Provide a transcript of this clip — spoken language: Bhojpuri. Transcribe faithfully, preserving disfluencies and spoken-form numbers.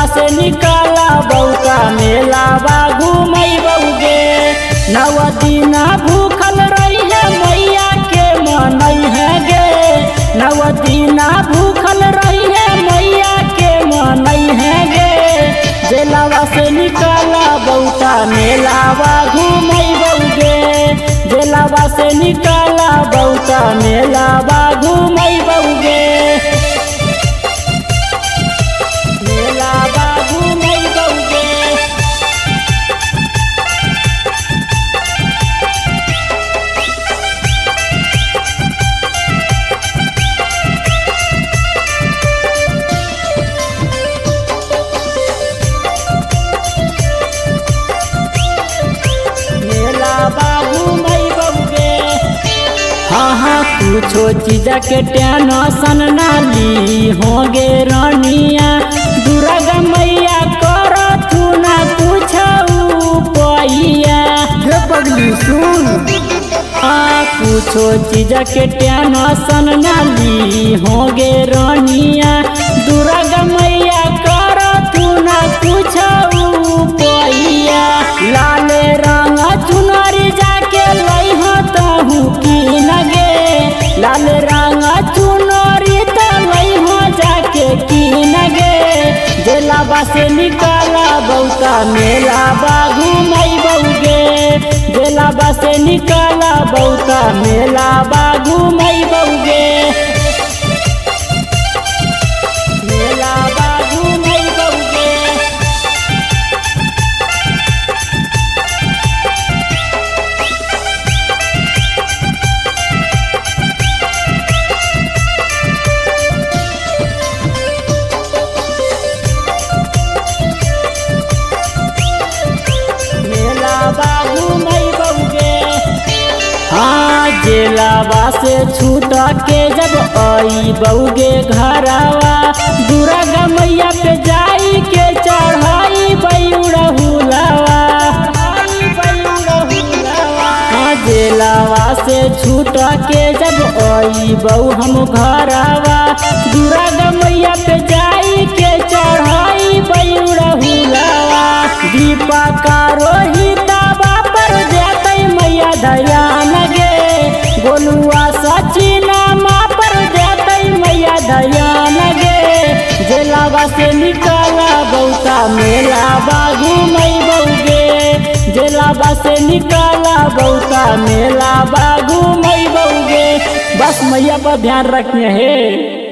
से निकाला बौका मेला बा घूमई बउगे। नव दिन भूखल रही है मैया के मनई है गे। नव दिन भूखल रही है मैया के मनई है गे। जेलावा से निकाला बौका मेला बा घूमई बउगे। जेलावा से निकाला बौका मेला बा घूमई बउगे। मेला बा घूमई बउगे। मेला बा घूमई बउगे। हाँ हाँ कुछो चीज के टेंशन नाली होगे रानिया। दुर्गा मैया कर तू ना कुछ पैया। पगली सुन हाँ कुछो चीज के टेंशन नाली होगे रानिया। दुर्गा मैया कर तू ना कुछ पैया। लाल रंग चुनरी जाके लइह तहू की नगे। लाल रंग चुनरी त लइह जाके की नगे। जेलावा से निकाला बौका मेला बा घूमई बउगे। जेलावा से निकाला बौका मेला बा घूमई बउगे। मेला बा घूमई बउगे। मेला बा घूमई बउगे। हाँ जेलावा से छूट के जब आई बउगे घरवा। दुर्गा मैया पे जाई के चढ़ाई बउड़हुलवा। हाँ जेलावा से छूट के जब आई बऊ हम घरवा। दुर्गा मैया पे जाई के चढ़ाई बउड़हुलवा। दीपा का रोहितवा पर देतई मैया ध्यान गे। गोलुआ सचिनमा पर देतई मैया ध्यान गे। जेलावा से निकाला बौका मेला बा घूमई बउगे। जेलावा से निकाला बौका मेला बा घूमई बउगे। बस मैया पर ध्यान रखने है।